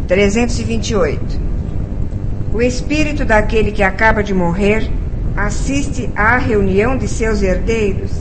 328. O espírito daquele que acaba de morrer assiste à reunião de seus herdeiros?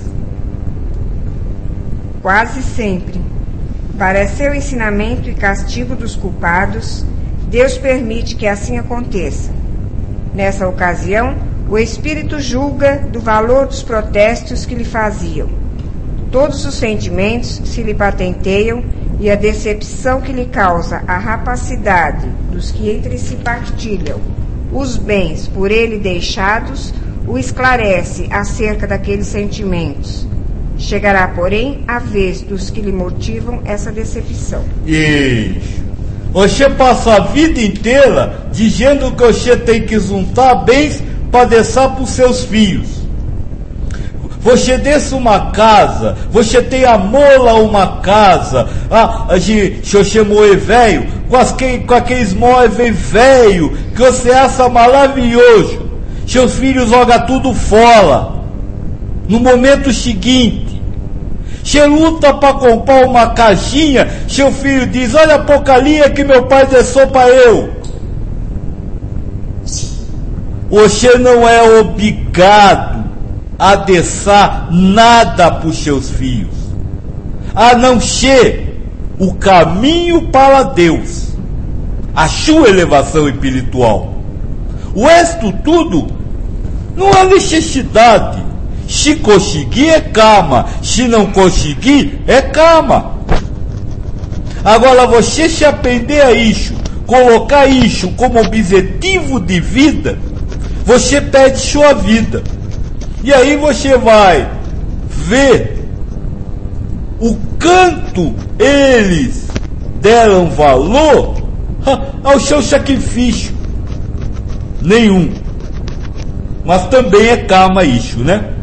Quase sempre. Para seu ensinamento e castigo dos culpados, Deus permite que assim aconteça. Nessa ocasião, o espírito julga do valor dos protestos que lhe faziam. Todos os sentimentos se lhe patenteiam e a decepção que lhe causa a rapacidade dos que entre si partilham os bens por ele deixados o esclarece acerca daqueles sentimentos. Chegará, porém, a vez dos que lhe motivam essa decepção. Isso. Você passa a vida inteira dizendo que você tem que juntar bens para deixar para os seus filhos. Você desce uma casa, você tem amor a uma casa, se você morrer velho, com aqueles móveis velhos, que você acha maravilhoso, seus filhos jogam tudo fora. No momento seguinte, você luta para comprar uma caixinha, seu filho diz: olha a porcaria que meu pai deixou para eu. Você não é obrigado a deixar nada para os seus filhos, a não ser o caminho para Deus, a sua elevação espiritual. O resto tudo não há necessidade. Se conseguir é calma, se não conseguir é calma. Agora, você se aprender a isso, colocar isso como objetivo de vida, você perde sua vida. E aí você vai ver o quanto eles deram valor ao seu sacrifício. Nenhum. Mas também é karma isso, né?